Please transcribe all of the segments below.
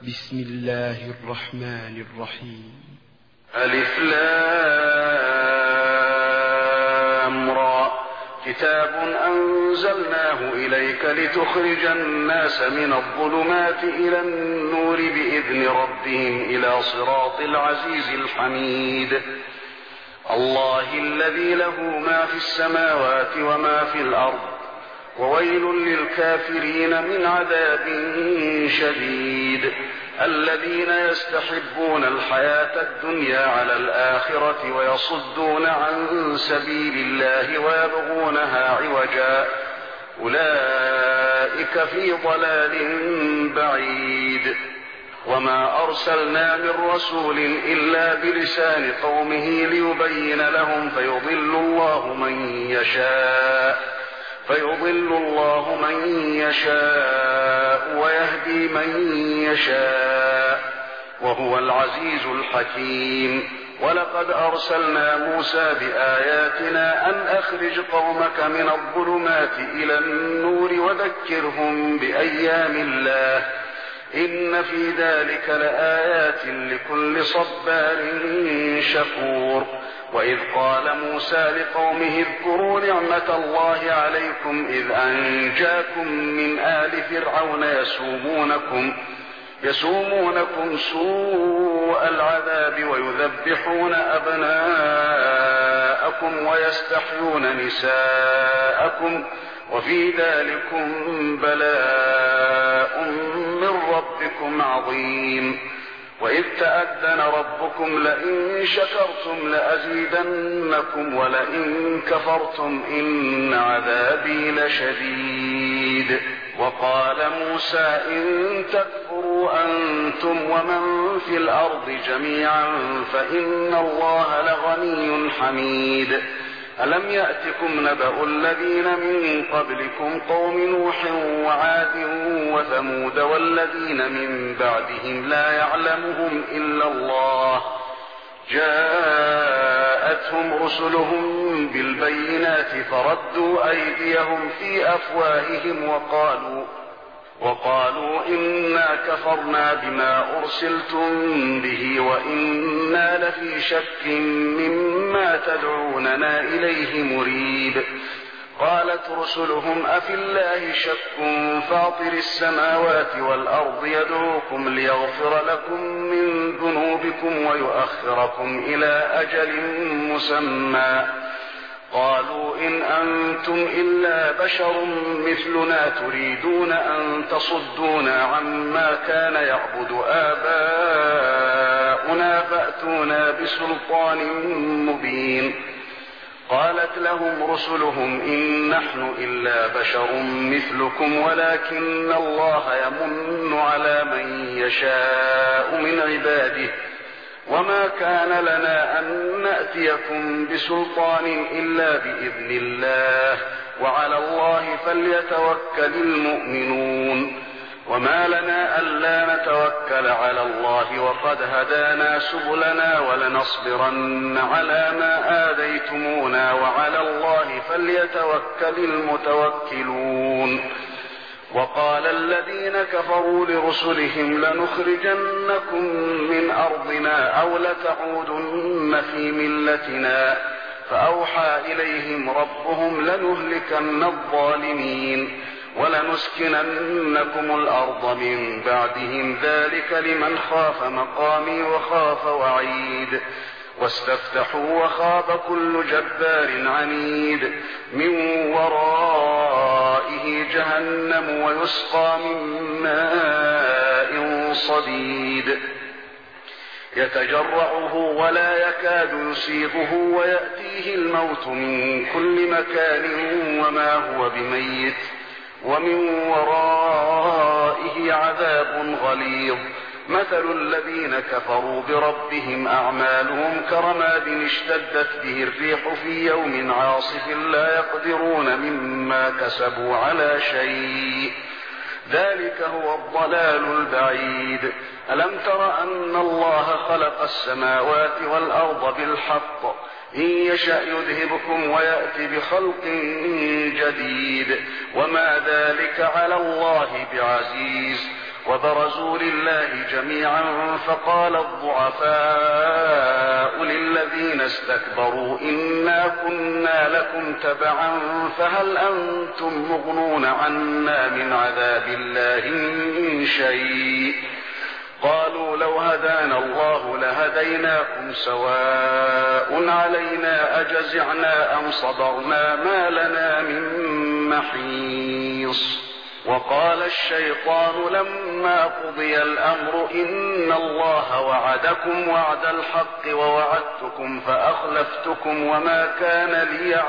بسم الله الرحمن الرحيم. ألف لام را. كتاب أنزلناه إليك لتخرج الناس من الظلمات إلى النور بإذن ربهم إلى صراط العزيز الحميد. الله الذي له ما في السماوات وما في الأرض، وويل للكافرين من عذاب شديد. الذين يستحبون الحياة الدنيا على الآخرة ويصدون عن سبيل الله ويبغونها عوجا، أولئك في ضلال بعيد. وما أرسلنا من رسول إلا بلسان قومه ليبين لهم فيضل الله من يشاء ويهدي من يشاء، وهو العزيز الحكيم. ولقد أرسلنا موسى بآياتنا أن أخرج قومك من الظلمات إلى النور وذكرهم بأيام الله، إن في ذلك لآيات لكل صبار شكور. وإذ قال موسى لقومه اذكروا نعمة الله عليكم إذ أنجاكم من آل فرعون يسومونكم سوء العذاب ويذبحون أبناءكم ويستحيون نساءكم، وفي ذلكم بلاء من ربكم عظيم. وإذ تأذن ربكم لئن شكرتم لأزيدنكم ولئن كفرتم إن عذابي لشديد. وقال موسى إن تكفروا أنتم ومن في الأرض جميعا فإن الله لغني حميد. ألم يأتكم نبأ الذين من قبلكم قوم نوح وعاد وثمود والذين من بعدهم لا يعلمهم إلا الله، جاءتهم رسلهم بالبينات فردوا أيديهم في أفواههم وقالوا إنا كفرنا بما أرسلتم به وإنا لفي شك مما تدعوننا إليه مريب. قالت رسلهم أفي الله شك فاطر السماوات والأرض يدعوكم ليغفر لكم من ذنوبكم ويؤخركم إلى أجل مسمى. قالوا إن أنتم إلا بشر مثلنا تريدون أن تصدونا عما كان يعبد آباؤنا فأتونا بسلطان مبين. قالت لهم رسلهم إن نحن إلا بشر مثلكم ولكن الله يمن على من يشاء من عباده، وما كان لنا أن نأتيكم بسلطان إلا بإذن الله، وعلى الله فليتوكل المؤمنون. وما لنا ألا نتوكل على الله وقد هدانا سبلنا ولنصبرن على ما آذيتمونا وعلى الله فليتوكل المتوكلون. وقال الذين كفروا لرسلهم لنخرجنكم من أرضنا أو لتعودن في ملتنا، فأوحى إليهم ربهم لنهلكن الظالمين ولنسكننكم الأرض من بعدهم، ذلك لمن خاف مقامي وخاف وعيد. واستفتحوا وخاب كل جبار عنيد، من ورائه جهنم ويسقى من ماء صديد يتجرعه ولا يكاد يسيغه ويأتيه الموت من كل مكان وما هو بميت، ومن ورائه عذاب غليظ. مثل الذين كفروا بربهم أعمالهم كرماد اشتدت به الريح في يوم عاصف لا يقدرون مما كسبوا على شيء، ذلك هو الضلال البعيد. ألم تر أن الله خلق السماوات والأرض بالحق، إن يشأ يذهبكم ويأتي بخلق جديد، وما ذلك على الله بعزيز. وبرزوا لله جميعا فقال الضعفاء للذين استكبروا إنا كنا لكم تبعا فهل أنتم مغنون عنا من عذاب الله من شيء قالوا لو هدانا الله لهديناكم سواء علينا أجزعنا أم صبرنا ما لنا من محيص. وقال الشيطان لما قضي الأمر إن الله وعدكم وعد الحق ووعدتكم فأخلفتكم وما كان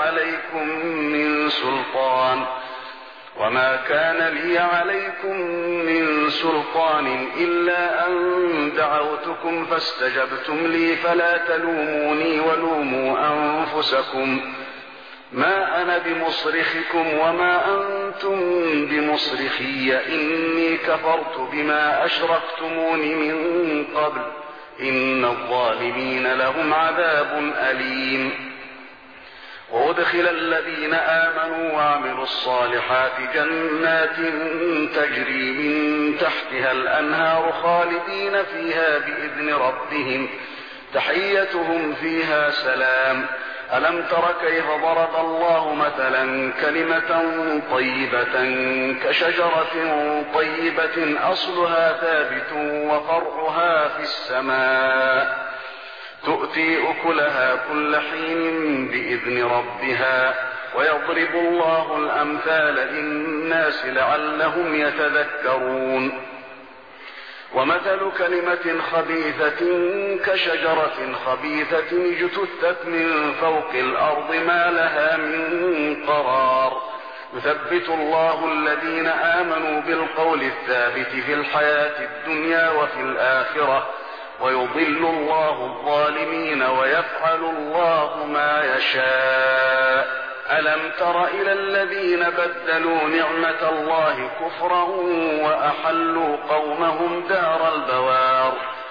لي عليكم من سلطان إلا أن دعوتكم فاستجبتم لي فلا تلوموني ولوموا أنفسكم ما أنا بمصرخكم وما أنتم بمصرخي إني كفرت بما أشركتمون من قبل إن الظالمين لهم عذاب أليم. وأدخل الذين آمنوا وعملوا الصالحات جنات تجري من تحتها الأنهار خالدين فيها بإذن ربهم تحيتهم فيها سلام. ألم تر كيف ضرب الله مثلا كلمة طيبة كشجرة طيبة أصلها ثابت وفرعها في السماء تؤتي أكلها كل حين بإذن ربها ويضرب الله الأمثال للناس لعلهم يتذكرون. ومثل كلمة خبيثة كشجرة خبيثة اجتثت من فوق الأرض ما لها من قرار يثبت الله الذين آمنوا بالقول الثابت في الحياة الدنيا وفي الآخرة ويضل الله الظالمين ويفعل الله ما يشاء. ألم تر إلى الذين بدلوا نعمة الله كفرا وأحلوا قومهم دار البوار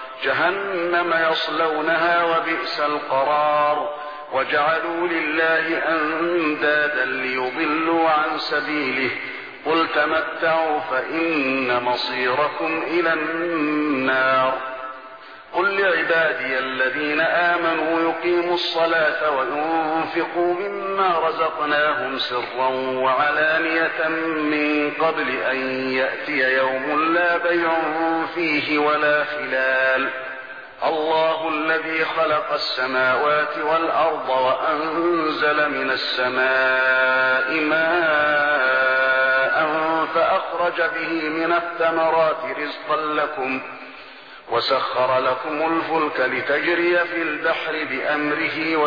جهنم يصلونها وبئس القرار وجعلوا لله أندادا ليضلوا عن سبيله قل تمتعوا فإن مصيركم إلى النار. قل لعبادي الذين آمنوا يقيموا الصلاة وينفقوا مما رزقناهم سرا وعلانية من قبل أن يأتي يوم لا بيع فيه ولا خلال. الله الذي خلق السماوات والأرض وأنزل من السماء ماء فأخرج به من الثمرات رزقا لكم وسخر لكم الفلك لتجري في البحر بأمره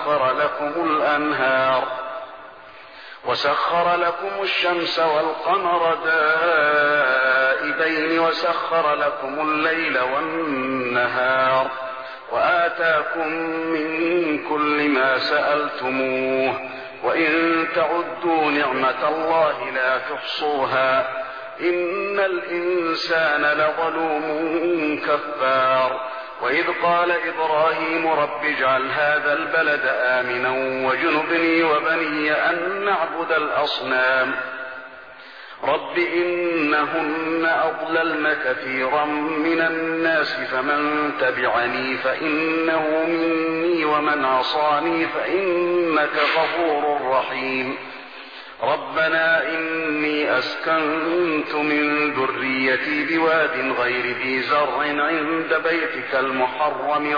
وسخر لكم الشمس والقمر دائبين وسخر لكم الليل والنهار وآتاكم من كل ما سألتموه وإن تعدوا نعمة الله لا تحصوها إن الإنسان لظلوم كفار. وإذ قال إبراهيم رب اجعل هذا البلد آمنا وجنبني وبني أن نعبد الأصنام رب إنهن أضللن كثيرا من الناس فمن تبعني فإنه مني ومن عصاني فإنك غفور رحيم. ربنا إني أسكنت من ذريتي بواد غير ذي زرع عند بيتك المحرم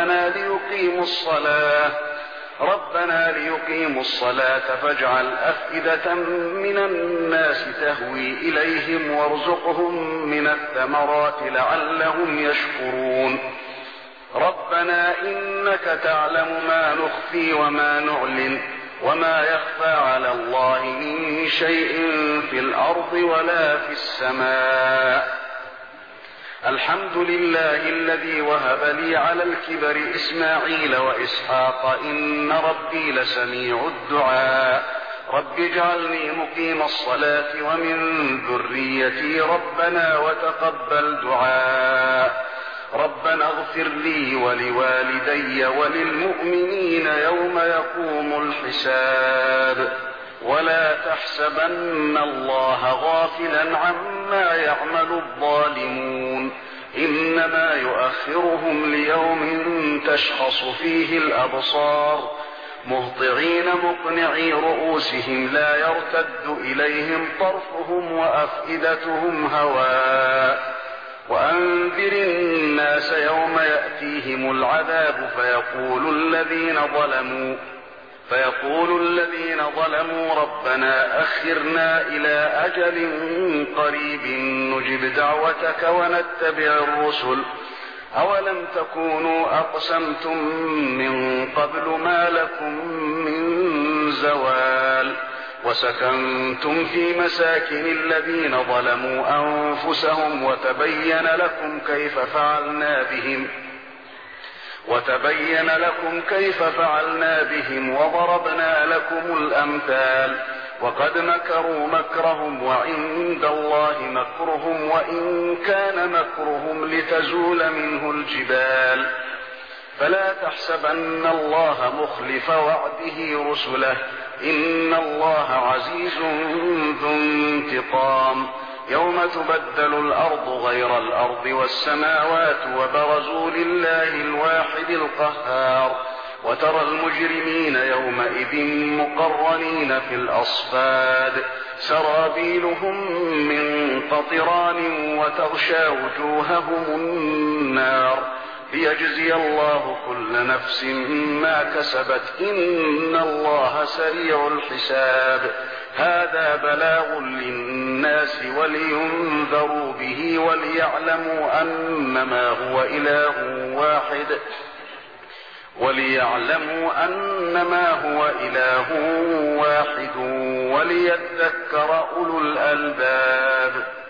ربنا ليقيموا الصلاة فاجعل أفئدة من الناس تهوي إليهم وارزقهم من الثمرات لعلهم يشكرون. ربنا إنك تعلم ما نخفي وما نعلن وما يخفى على الله من شيء في الأرض ولا في السماء. الحمد لله الذي وهب لي على الكبر إسماعيل وإسحاق إن ربي لسميع الدعاء. رب اجعلني مقيم الصلاة ومن ذريتي ربنا وتقبل دعاء. ربنا اغفر لي ولوالدي وللمؤمنين يوم يقوم الحساب. ولا تحسبن الله غافلا عما يعمل الظالمون إنما يؤخرهم ليوم تشخص فيه الأبصار مهطعين مقنعي رؤوسهم لا يرتد إليهم طرفهم وأفئدتهم هواء وأنذر الناس يوم يأتيهم العذاب فيقول الذين ظلموا ربنا أخرنا إلى أجل قريب نجب دعوتك ونتبع الرسل أولم تكونوا أقسمتم من قبل ما لكم من زوال وسكنتم في مساكن الذين ظلموا أنفسهم وتبين لكم كيف فعلنا بهم وضربنا لكم الأمثال وقد مكروا مكرهم وعند الله مكرهم وإن كان مكرهم لتزول منه الجبال فلا تحسبن الله مخلف وعده رسله إن الله عزيز ذو انتقام يوم تبدل الأرض غير الأرض والسماوات وبرزوا لله الواحد القهار وترى المجرمين يومئذ مقرنين في الأصفاد سرابيلهم من قطران وتغشى وجوههم النار ليجزي الله كل نفس ما كسبت إن الله سريع الحساب هذا بلاغ للناس ولينذروا به وليعلموا أنما هو إله واحد وليذكر أولو الألباب.